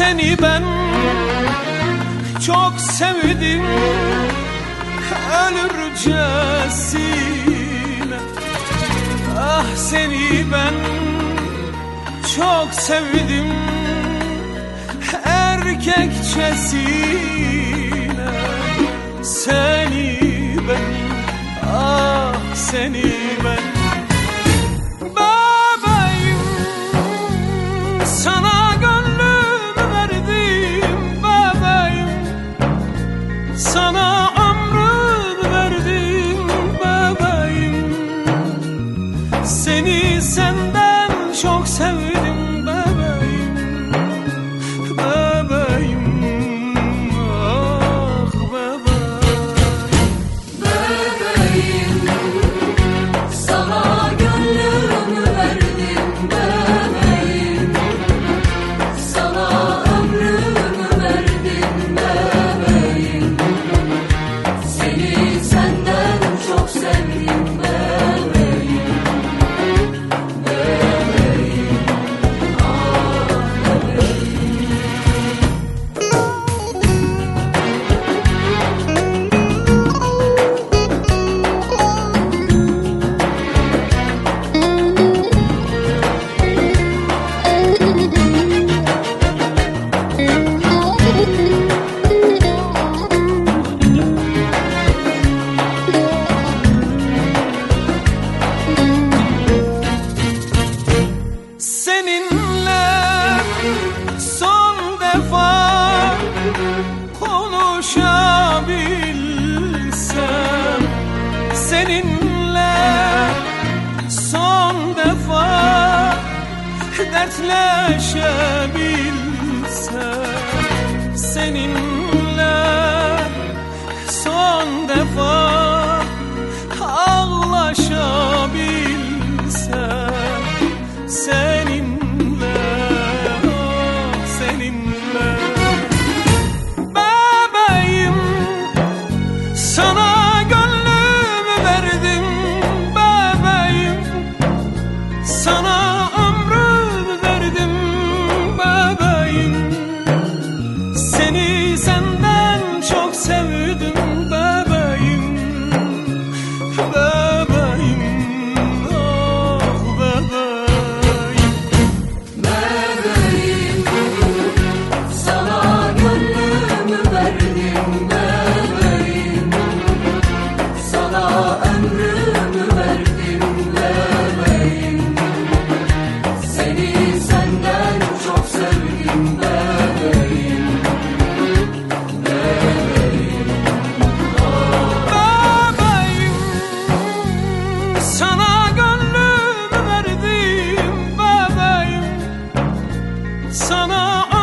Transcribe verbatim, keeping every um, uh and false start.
seni ben çok sevdim ölürcesine. Ah seni ben çok sevdim erkekçesine. Seni ben, ah seni ben. Bebeğim sana gönlümü verdim, bebeğim sana ömrümü verdim, bebeğim seni senden çok sevdim, bebeğim bebeğim. Ah bebeğim, bebeğim sana gönlümü verdim, bebeğim sana ömrümü verdim, bebeğim seni senden çok sevdim, bebeğim bebeğim. Ah bebeğim. seninle son defa konuşabilsem, seninle son defa dertleşebilsem, seninle son defa ağlaşabilsem, seninle, oh seninle. Bebeğim sana gönlümü verdim, bebeğim sana ömrümü verdim, bebeğim seni senden çok sevdim, bebeğim bebeğim. Ah bebeğim, Bebeğim sana gönlümü verdim, bebeğim sana ömrümü verdim, bebeğim seni senden çok sevdim, bebeğim bebeğim. bebeğim sana gönlümü verdim, bebeğim sana